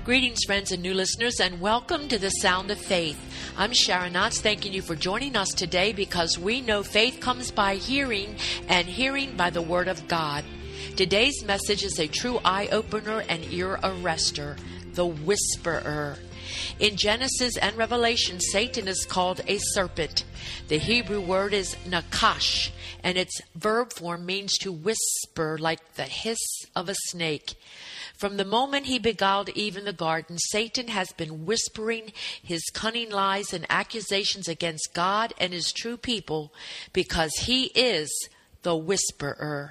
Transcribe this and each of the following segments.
Greetings, friends and new listeners, and welcome to the Sound of Faith. I'm Sharon Knotts, thanking you for joining us today because we know faith comes by hearing and hearing by the Word of God. Today's message is a true eye-opener and ear-arrester, the whisperer. In Genesis and Revelation, Satan is called a serpent. The Hebrew word is nakash, and its verb form means to whisper like the hiss of a snake. From the moment he beguiled Eve in the garden, Satan has been whispering his cunning lies and accusations against God and his true people because he is the whisperer.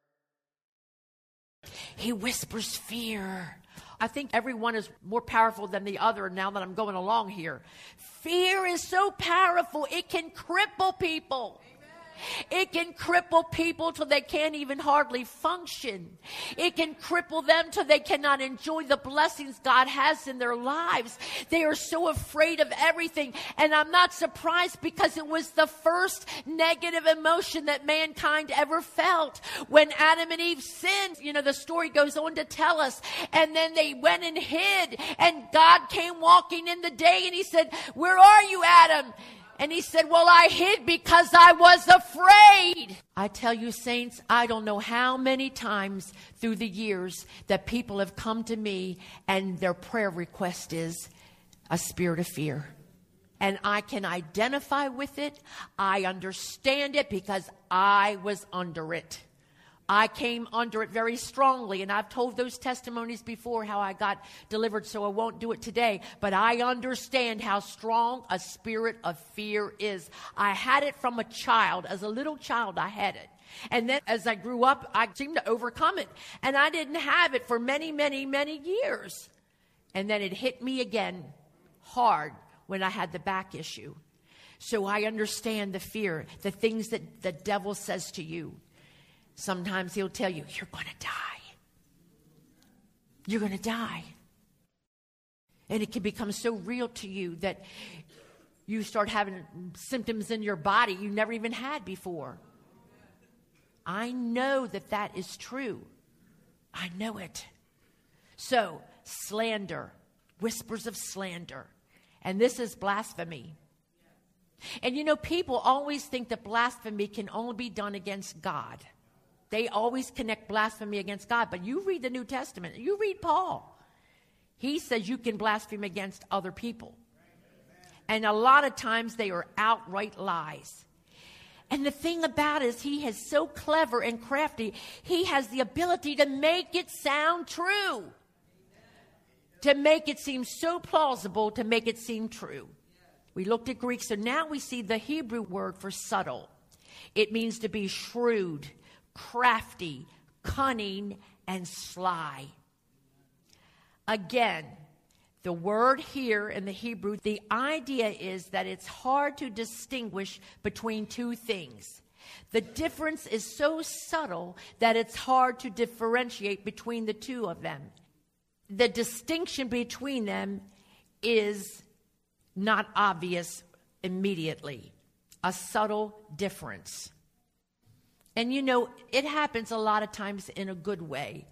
He whispers fear. I think everyone is more powerful than the other now that I'm going along here. Fear is so powerful, it can cripple people. It can cripple people till they can't even hardly function. It can cripple them till they cannot enjoy the blessings God has in their lives. They are so afraid of everything. And I'm not surprised because it was the first negative emotion that mankind ever felt. When Adam and Eve sinned, the story goes on to tell us. And then they went and hid. And God came walking in the day and he said, "Where are you, Adam?" And he said, "Well, I hid because I was afraid." I tell you, saints, I don't know how many times through the years that people have come to me and their prayer request is a spirit of fear. And I can identify with it. I understand it because I was under it. I came under it very strongly, and I've told those testimonies before how I got delivered, so I won't do it today. But I understand how strong a spirit of fear is. I had it from a child. As a little child, I had it. And then as I grew up, I seemed to overcome it. And I didn't have it for many, many, many years. And then it hit me again hard when I had the back issue. So I understand the fear, the things that the devil says to you. Sometimes he'll tell you, "You're going to die. You're going to die." And it can become so real to you that you start having symptoms in your body you never even had before. I know that is true. I know it. So, slander, whispers of slander. And this is blasphemy. And people always think that blasphemy can only be done against God. They always connect blasphemy against God. But you read the New Testament. You read Paul. He says you can blaspheme against other people. And a lot of times they are outright lies. And the thing about it is he is so clever and crafty. He has the ability to make it sound true. To make it seem so plausible, to make it seem true. We looked at Greek, so now we see the Hebrew word for subtle. It means to be shrewd, crafty, cunning, and sly. Again, the word here in the Hebrew, the idea is that it's hard to distinguish between two things. The difference is so subtle that it's hard to differentiate between the two of them. The distinction between them is not obvious immediately. A subtle difference. And it happens a lot of times in a good way.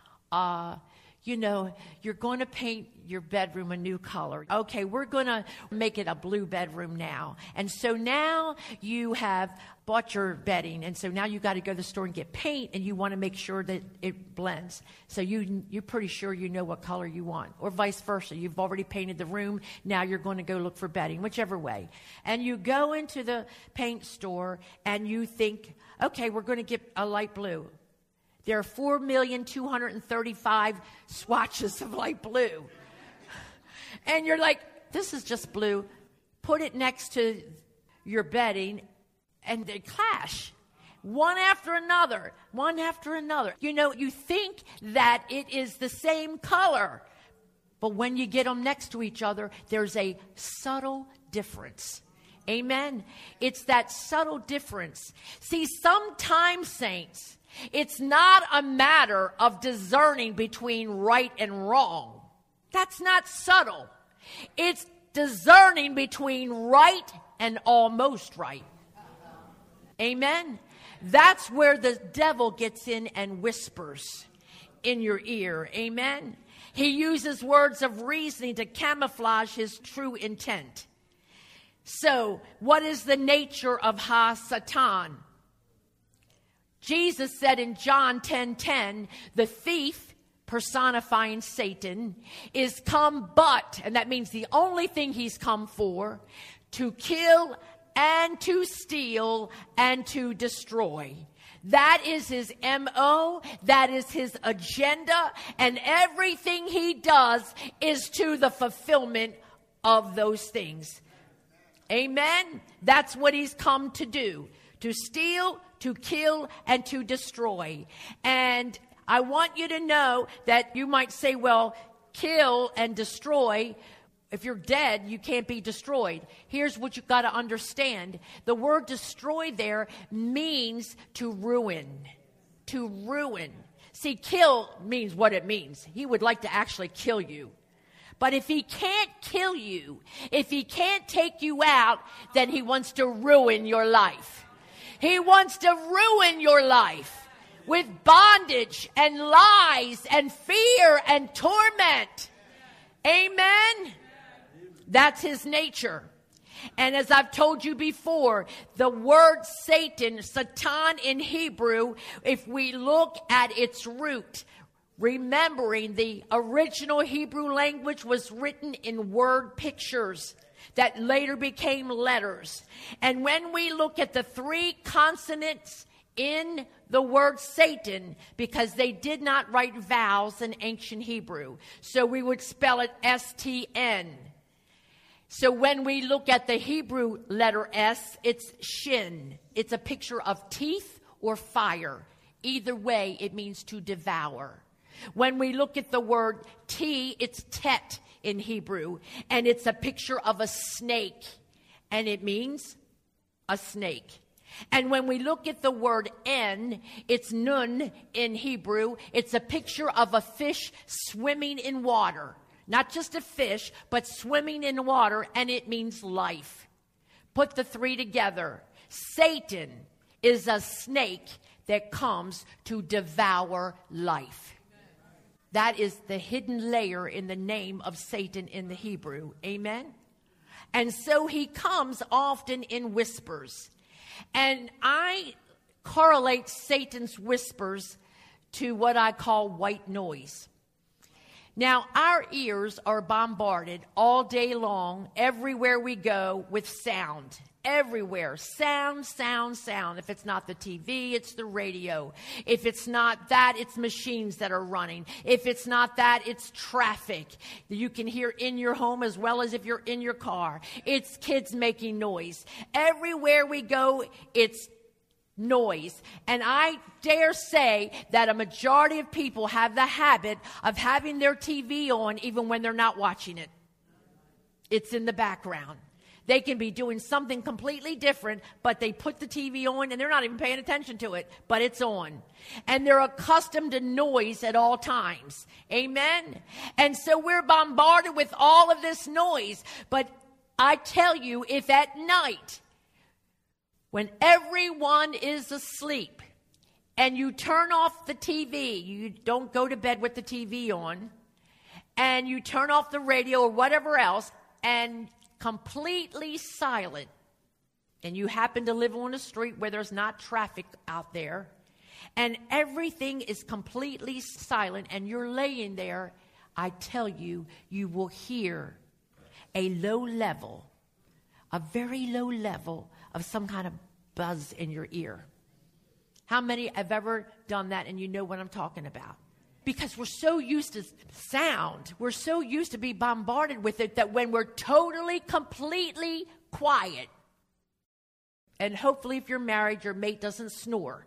You're going to paint your bedroom a new color. Okay, we're going to make it a blue bedroom now. And so now you have bought your bedding. And so now you got to go to the store and get paint, and you want to make sure that it blends. So you're pretty sure you know what color you want. Or vice versa. You've already painted the room. Now you're going to go look for bedding, whichever way. And you go into the paint store and you think, okay, we're going to get a light blue. There are 4,235,000 swatches of light blue. And you're like, this is just blue. Put it next to your bedding, and they clash. One after another, one after another. You think that it is the same color. But when you get them next to each other, there's a subtle difference. Amen? It's that subtle difference. See, sometimes, saints, it's not a matter of discerning between right and wrong. That's not subtle. It's discerning between right and almost right. Amen? That's where the devil gets in and whispers in your ear. Amen? He uses words of reasoning to camouflage his true intent. So, what is the nature of Ha-Satan? Jesus said in John 10:10, the thief, personifying Satan, is come but, and that means the only thing he's come for, to kill and to steal and to destroy. That is his MO, that is his agenda, and everything he does is to the fulfillment of those things. Amen? That's what he's come to do, to steal, to kill, and to destroy. And I want you to know that you might say, well, kill and destroy. If you're dead, you can't be destroyed. Here's what you've got to understand. The word destroy there means to ruin. To ruin. See, kill means what it means. He would like to actually kill you. But if he can't kill you, if he can't take you out, then he wants to ruin your life. He wants to ruin your life with bondage and lies and fear and torment. Amen? That's his nature. And as I've told you before, the word Satan, Satan in Hebrew, if we look at its root, remembering the original Hebrew language was written in word pictures that later became letters. And when we look at the three consonants in the word Satan, because they did not write vowels in ancient Hebrew, so we would spell it S-T-N. So when we look at the Hebrew letter S, it's shin. It's a picture of teeth or fire. Either way, it means to devour. When we look at the word T, it's tet in Hebrew, and it's a picture of a snake, and it means a snake. And when we look at the word N, it's nun in Hebrew. It's a picture of a fish swimming in water. Not just a fish, but swimming in water, and it means life. Put the three together. Satan is a snake that comes to devour life. That is the hidden layer in the name of Satan in the Hebrew. Amen? And so he comes often in whispers. And I correlate Satan's whispers to what I call white noise. Now, our ears are bombarded all day long, everywhere we go, with sound. Everywhere. Sound, sound, sound. If it's not the TV, it's the radio. If it's not that, it's machines that are running. If it's not that, it's traffic. You can hear in your home as well as if you're in your car. It's kids making noise. Everywhere we go, it's noise. And I dare say that a majority of people have the habit of having their TV on even when they're not watching it. It's in the background. They can be doing something completely different, but they put the TV on and they're not even paying attention to it, but it's on. And they're accustomed to noise at all times. Amen? And so we're bombarded with all of this noise. But I tell you, if at night, when everyone is asleep and you turn off the TV, you don't go to bed with the TV on, and you turn off the radio or whatever else, and completely silent, and you happen to live on a street where there's not traffic out there, and everything is completely silent, and you're laying there, I tell you, you will hear a low level, a very low level of some kind of buzz in your ear. How many have ever done that and you know what I'm talking about? Because we're so used to sound, we're so used to be bombarded with it that when we're totally, completely quiet, and hopefully if you're married, your mate doesn't snore.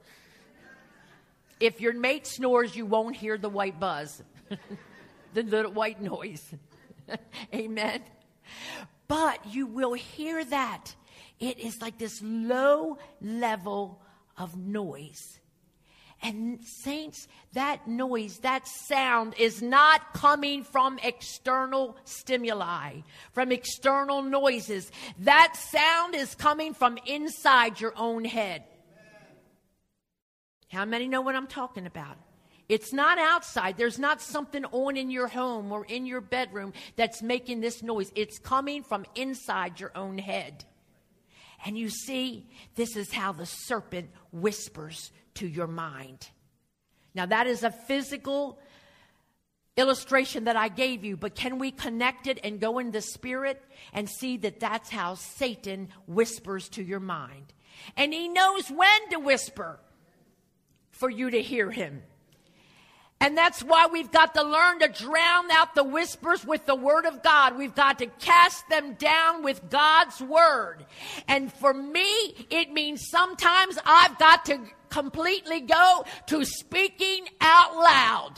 If your mate snores, you won't hear the white buzz, the little white noise. Amen? But you will hear that. It is like this low level of noise. And saints, that noise, that sound is not coming from external stimuli, from external noises. That sound is coming from inside your own head. How many know what I'm talking about? It's not outside. There's not something on in your home or in your bedroom that's making this noise. It's coming from inside your own head. And you see, this is how the serpent whispers to your mind. Now, that is a physical illustration that I gave you, but can we connect it and go in the spirit and see that that's how Satan whispers to your mind? And he knows when to whisper for you to hear him. And that's why we've got to learn to drown out the whispers with the Word of God. We've got to cast them down with God's Word. And for me, it means sometimes I've got to completely go to speaking out loud.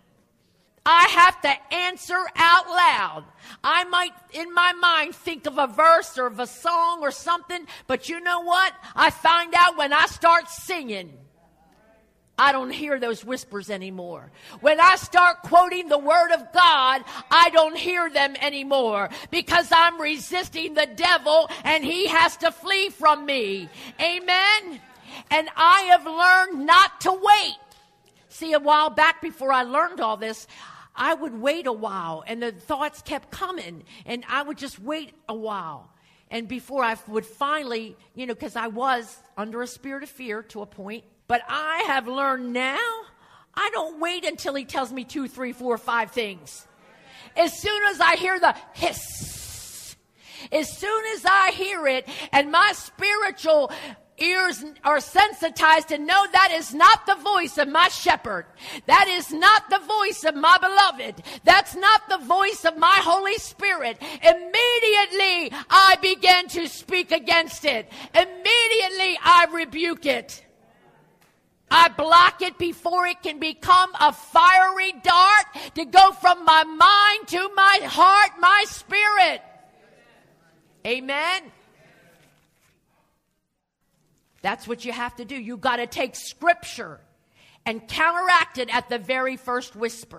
I have to answer out loud. I might, in my mind, think of a verse or of a song or something, but you know what? I find out when I start singing, I don't hear those whispers anymore. When I start quoting the Word of God, I don't hear them anymore because I'm resisting the devil and he has to flee from me. Amen? And I have learned not to wait. See, a while back before I learned all this, I would wait a while and the thoughts kept coming and I would just wait a while. And before I would finally, because I was under a spirit of fear to a point. But I have learned now, I don't wait until he tells me 2, 3, 4, 5 things. As soon as I hear the hiss, as soon as I hear it, and my spiritual ears are sensitized to know that is not the voice of my shepherd. That is not the voice of my beloved. That's not the voice of my Holy Spirit. Immediately, I begin to speak against it. Immediately, I rebuke it. I block it before it can become a fiery dart to go from my mind to my heart, my spirit. Amen. That's what you have to do. You got to take Scripture and counteract it at the very first whisper.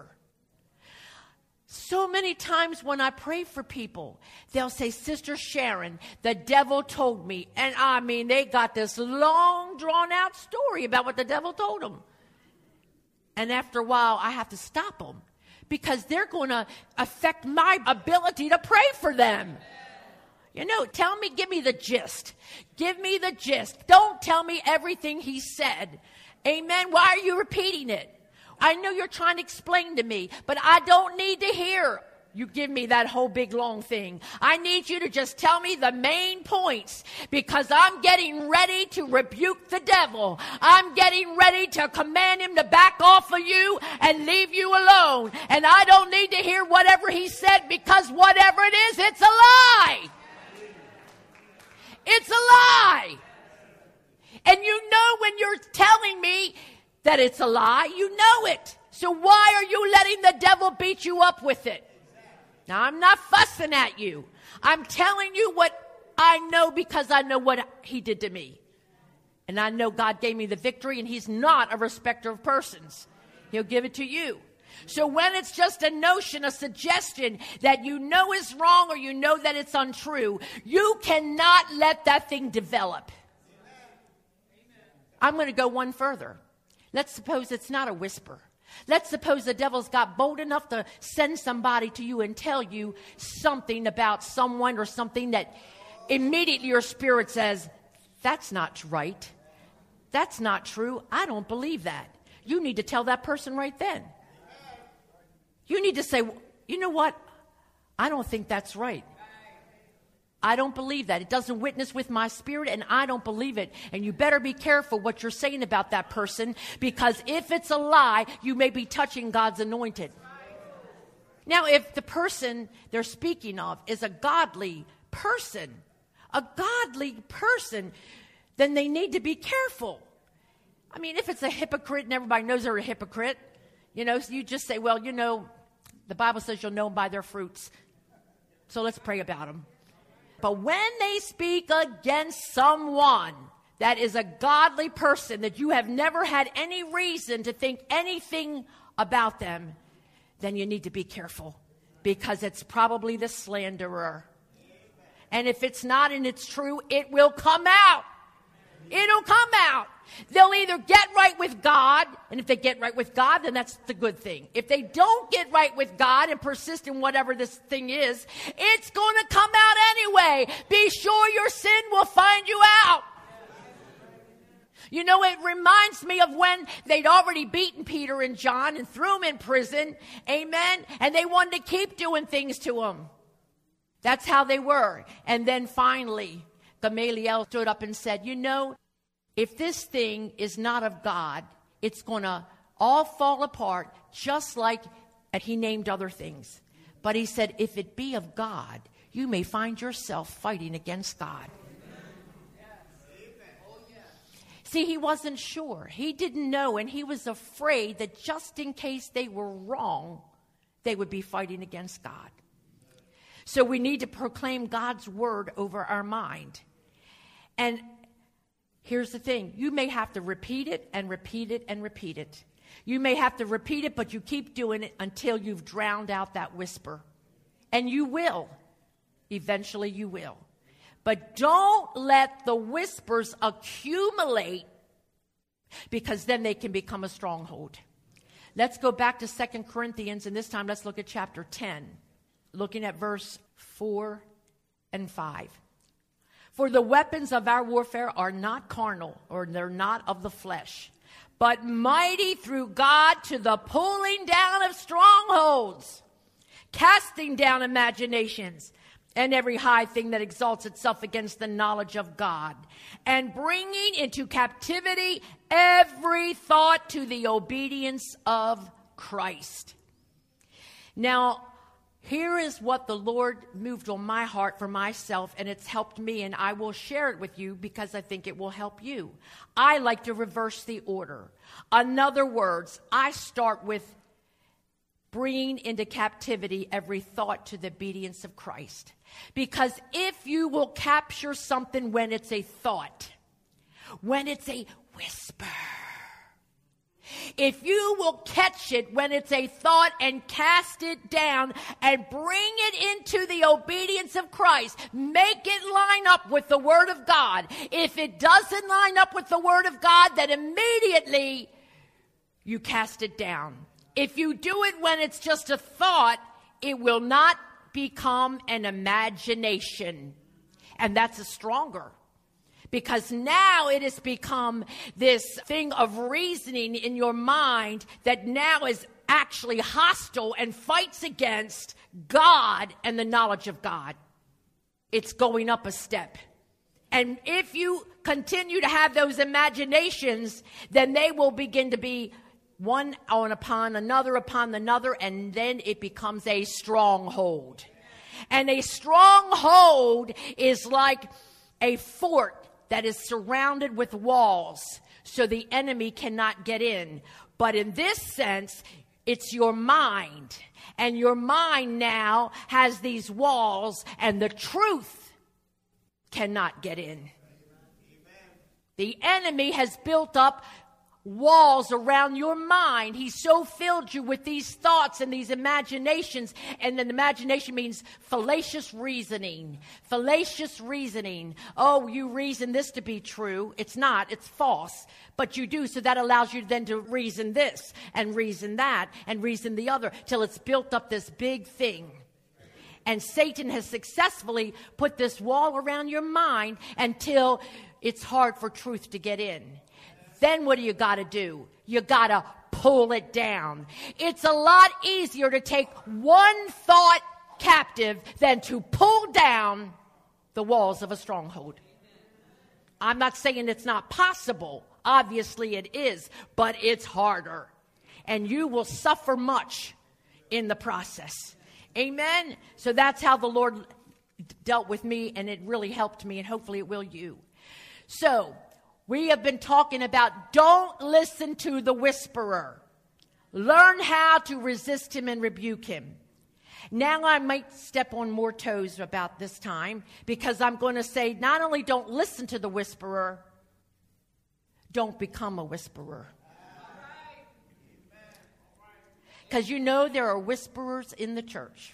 So many times when I pray for people, they'll say, Sister Sharon, the devil told me. And I mean, they got this long, drawn-out story about what the devil told them. And after a while, I have to stop them because they're going to affect my ability to pray for them. Give me the gist. Give me the gist. Don't tell me everything he said. Amen. Why are you repeating it? I know you're trying to explain to me, but I don't need to hear you give me that whole big long thing. I need you to just tell me the main points because I'm getting ready to rebuke the devil. I'm getting ready to command him to back off of you and leave you alone. And I don't need to hear whatever he said because whatever it is, it's a lie. It's a lie. And you know when you're telling me that it's a lie, you know it. So why are you letting the devil beat you up with it? Now, I'm not fussing at you. I'm telling you what I know because I know what he did to me. And I know God gave me the victory, and he's not a respecter of persons. He'll give it to you. So when it's just a notion, a suggestion that you know is wrong or you know that it's untrue, you cannot let that thing develop. I'm going to go one further. Let's suppose it's not a whisper. Let's suppose the devil's got bold enough to send somebody to you and tell you something about someone or something that immediately your spirit says, that's not right. That's not true. I don't believe that. You need to tell that person right then. You need to say, you know what? I don't think that's right. I don't believe that. It doesn't witness with my spirit, and I don't believe it. And you better be careful what you're saying about that person, because if it's a lie, you may be touching God's anointed. Now, if the person they're speaking of is a godly person, then they need to be careful. I mean, if it's a hypocrite and everybody knows they're a hypocrite, so you just say, well, the Bible says you'll know them by their fruits. So let's pray about them. But when they speak against someone that is a godly person that you have never had any reason to think anything about them, then you need to be careful because it's probably the slanderer. And if it's not and it's true, it will come out. It'll come out. They'll either get right with God God, and if they get right with God, then that's the good thing. If they don't get right with God and persist in whatever this thing is, it's going to come out anyway. Be sure your sin will find you out. You know, it reminds me of when they'd already beaten Peter and John and threw them in prison. Amen. And they wanted to keep doing things to them. That's how they were. And then finally, Gamaliel stood up and said, you know, if this thing is not of God, it's going to all fall apart, just like, and he named other things. But he said, if it be of God, you may find yourself fighting against God. See, he wasn't sure. He didn't know, and he was afraid that just in case they were wrong, they would be fighting against God. So we need to proclaim God's word over our mind. And here's the thing. You may have to repeat it and repeat it and repeat it. You may have to repeat it, but you keep doing it until you've drowned out that whisper. And you will. Eventually you will. But don't let the whispers accumulate, because then they can become a stronghold. Let's go back to 2 Corinthians, and this time let's look at chapter 10, looking at verse 4 and 5. For the weapons of our warfare are not carnal, or they're not of the flesh, but mighty through God to the pulling down of strongholds, casting down imaginations, and every high thing that exalts itself against the knowledge of God, and bringing into captivity every thought to the obedience of Christ. Now, here is what the Lord moved on my heart for myself, and it's helped me, and I will share it with you because I think it will help you. I like to reverse the order. In other words, I start with bringing into captivity every thought to the obedience of Christ. Because if you will capture something when it's a thought, when it's a whisper, if you will catch it when it's a thought and cast it down and bring it into the obedience of Christ, make it line up with the Word of God. If it doesn't line up with the Word of God, then immediately you cast it down. If you do it when it's just a thought, it will not become an imagination. And that's a stronger. Because now it has become this thing of reasoning in your mind that now is actually hostile and fights against God and the knowledge of God. It's going up a step. And if you continue to have those imaginations, then they will begin to be one upon another, and then it becomes a stronghold. And a stronghold is like a fort that is surrounded with walls, so the enemy cannot get in. But in this sense, it's your mind. And your mind now has these walls, and the truth cannot get in. The enemy has built up walls around your mind. He's so filled you with these thoughts and these imaginations. And then imagination means fallacious reasoning. Fallacious reasoning. Oh, you reason this to be true. It's not. It's false. But you do. So that allows you then to reason this and reason that and reason the other till it's built up this big thing. And Satan has successfully put this wall around your mind until it's hard for truth to get in. Then what do you got to do? You got to pull it down. It's a lot easier to take one thought captive than to pull down the walls of a stronghold. I'm not saying it's not possible. Obviously it is, but it's harder. And you will suffer much in the process. Amen? So that's how the Lord dealt with me, and it really helped me, and hopefully it will you. So, we have been talking about don't listen to the whisperer. Learn how to resist him and rebuke him. Now I might step on more toes about this time, because I'm going to say not only don't listen to the whisperer, don't become a whisperer. Because you know there are whisperers in the church.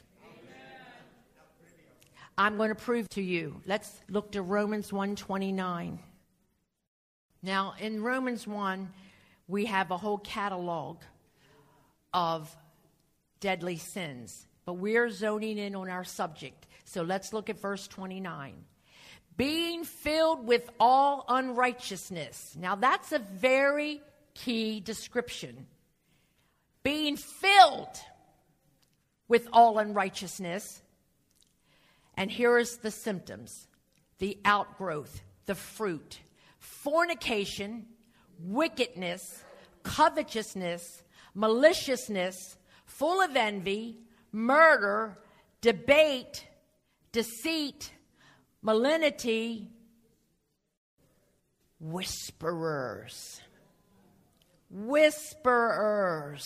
I'm going to prove to you. Let's look to Romans 1:29. Now, in Romans 1, we have a whole catalog of deadly sins. But we're zoning in on our subject. So let's look at verse 29. Being filled with all unrighteousness. Now that's a very key description. Being filled with all unrighteousness. And here is the symptoms, the outgrowth, the fruit: fornication, wickedness, covetousness, maliciousness, full of envy, murder, debate, deceit, malignity, whisperers. Whisperers.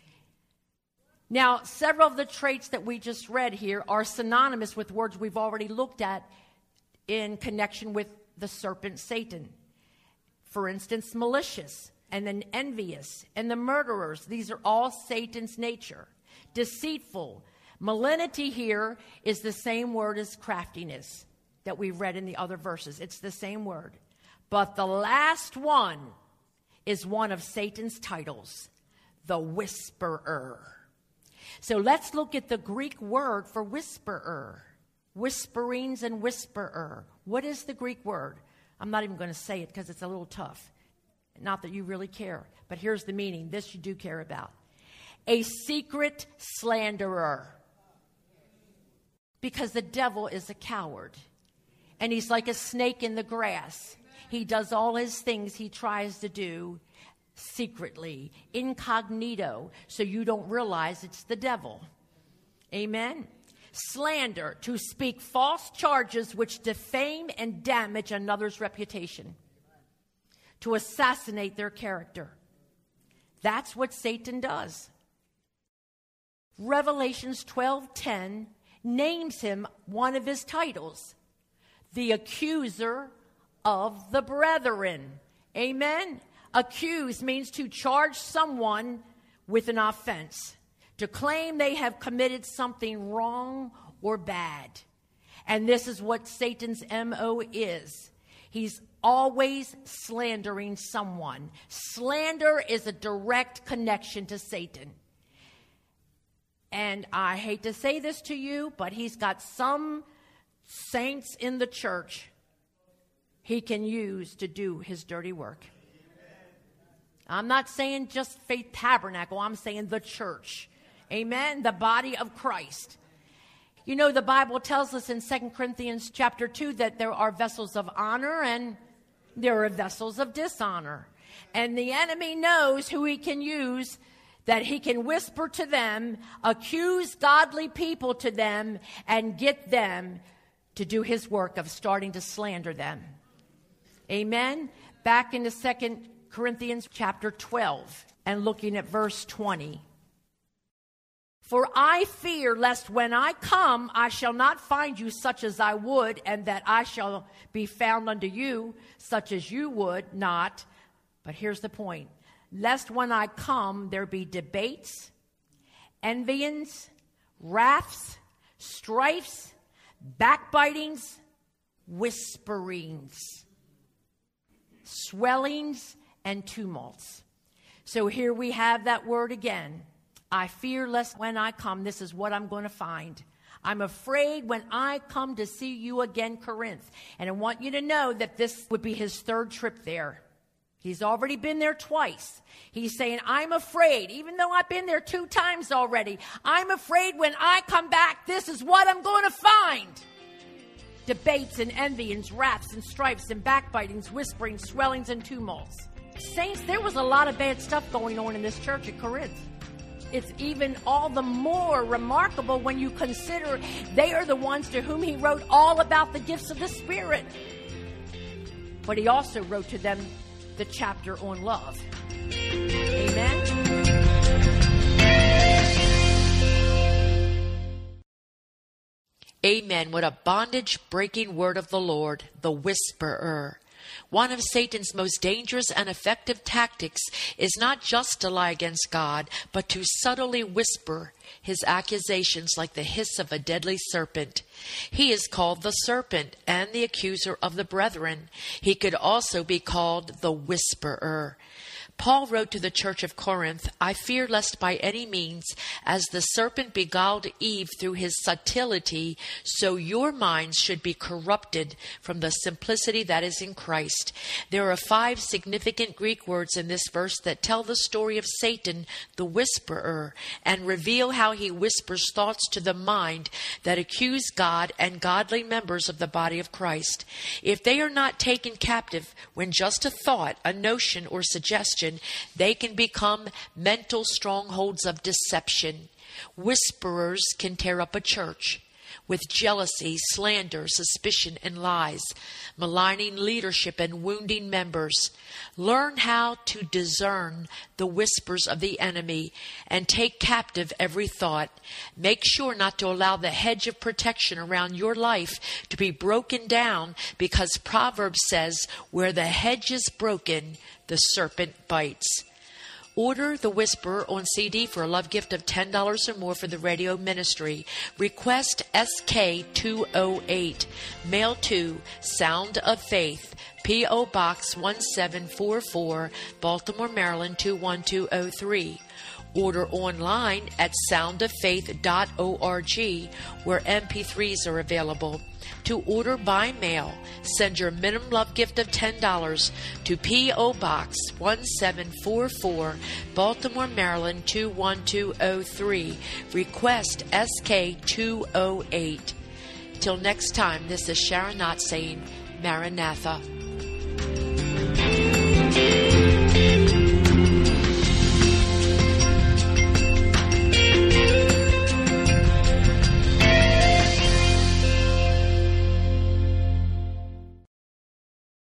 Now, several of the traits that we just read here are synonymous with words we've already looked at in connection with the serpent Satan. For instance, malicious, and then envious, and the murderers. These are all Satan's nature. Deceitful. Malignity here is the same word as craftiness that we read in the other verses. It's the same word. But the last one is one of Satan's titles, the whisperer. So let's look at the Greek word for whisperer. Whisperings and whisperer. What is the Greek word? I'm not even going to say it because it's a little tough. Not that you really care, but here's the meaning. This you do care about. A secret slanderer. Because the devil is a coward. And he's like a snake in the grass. He does all his things he tries to do secretly, incognito, so you don't realize it's the devil. Amen? Slander, to speak false charges which defame and damage another's reputation. To assassinate their character. That's what Satan does. Revelations 12:10 names him one of his titles, the accuser of the brethren. Amen? Accuse means to charge someone with an offense, to claim they have committed something wrong or bad. And this is what Satan's MO is. He's always slandering someone. Slander is a direct connection to Satan. And I hate to say this to you, but he's got some saints in the church he can use to do his dirty work. I'm not saying just Faith Tabernacle. I'm saying the church. Amen? The body of Christ. You know, the Bible tells us in 2 Corinthians chapter 2 that there are vessels of honor and there are vessels of dishonor. And the enemy knows who he can use, that he can whisper to them, accuse godly people to them, and get them to do his work of starting to slander them. Amen? Back into 2 Corinthians chapter 12 and looking at verse 20. For I fear lest when I come, I shall not find you such as I would, and that I shall be found unto you such as you would not. But here's the point. Lest when I come, there be debates, envyings, wraths, strifes, backbitings, whisperings, swellings, and tumults. So here we have that word again. I fear lest when I come, this is what I'm going to find. I'm afraid when I come to see you again, Corinth. And I want you to know that this would be his third trip there. He's already been there twice. He's saying, I'm afraid, even though I've been there 2 times already, I'm afraid when I come back, this is what I'm going to find. Debates and envyings, wraths and strifes and backbitings, whisperings, swellings and tumults. Saints, there was a lot of bad stuff going on in this church at Corinth. It's even all the more remarkable when you consider they are the ones to whom he wrote all about the gifts of the Spirit. But he also wrote to them the chapter on love. Amen. Amen. What a bondage-breaking word of the Lord, the whisperer. One of Satan's most dangerous and effective tactics is not just to lie against God, but to subtly whisper his accusations like the hiss of a deadly serpent. He is called the serpent and the accuser of the brethren. He could also be called the whisperer. Paul wrote to the church of Corinth, I fear lest by any means, as the serpent beguiled Eve through his subtlety, so your minds should be corrupted from the simplicity that is in Christ. There are 5 significant Greek words in this verse that tell the story of Satan, the whisperer, and reveal how he whispers thoughts to the mind that accuse God and godly members of the body of Christ. If they are not taken captive when just a thought, a notion, or suggestion, they can become mental strongholds of deception. Whisperers can tear up a church with jealousy, slander, suspicion, and lies, maligning leadership and wounding members. Learn how to discern the whispers of the enemy and take captive every thought. Make sure not to allow the hedge of protection around your life to be broken down, because Proverbs says, where the hedge is broken, the serpent bites. Order The Whisperer on CD for a love gift of $10 or more for the radio ministry. Request SK208. Mail to Sound of Faith, P.O. Box 1744, Baltimore, Maryland 21203. Order online at soundoffaith.org, where MP3s are available. To order by mail, send your minimum love gift of $10 to P.O. Box 1744, Baltimore, Maryland 21203. Request SK208. Till next time, this is Sharon Knott saying, Maranatha.